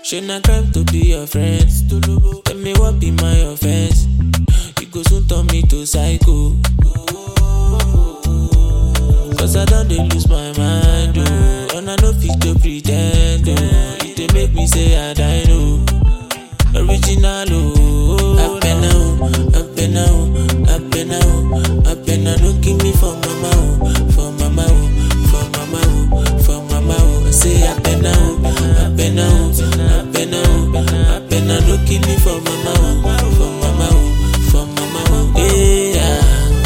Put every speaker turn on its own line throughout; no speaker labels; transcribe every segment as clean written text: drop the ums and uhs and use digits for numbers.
Shouldn't crime to be your friends. Tell me what be my offense. You go soon turn me to psycho. Cause I don't dey lose my mind, oh. And I no fit to pretend, oh. It dey make me say I die, no. Original, oh. Up and down, up and down, up and down, up and down. Don't give me for mama, oh. For mama, oh. For mama, oh. For mama, oh. I say up and down, up and down, up and down, up and down. Don't give me for mama, oh. For mama, oh. For mama, oh. Yeah.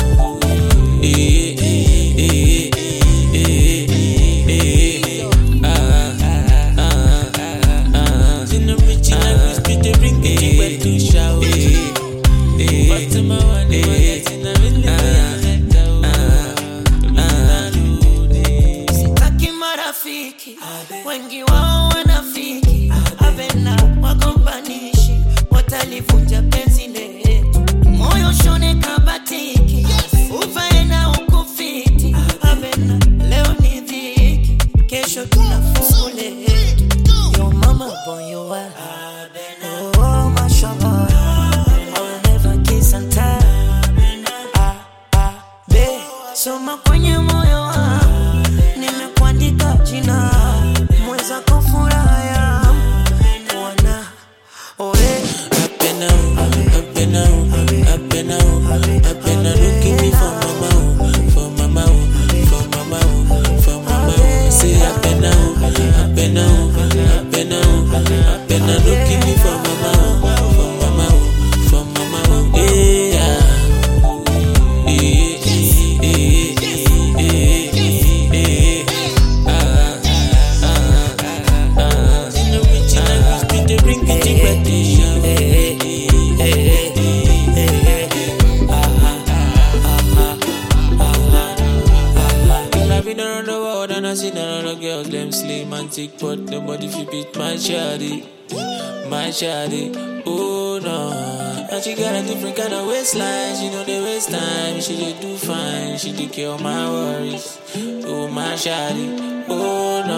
Wengi wao wanafiki Avena wagombanishi Watalivunja penzi letu Moyo shone kabatiki Ufae na ukufiti Avena leo ni dhiki Kesho tunafungule Yo mama boy you are Oh mashallah I'll never kiss and tell Be Soma kwenye moyo wangu Nimekuandika jina Mweza kufuraha yangu Wana Oe
Up and down, up and down, up and down, up and down. Don't give me for mama, oh. For mama, oh. For mama, oh. For mama, oh. I say up and down, up and down, up and down, up and down. Don't give me for mama, oh. For mama, oh. For mama, oh. Yeah. Around the world and I seen a lot of girls, them slim and thick, but nobody fit beat my shawty, oh no. And she got a different kind of waistline, she know the waste time, she dey do fine, she take care of my worries, oh my shawty, oh no.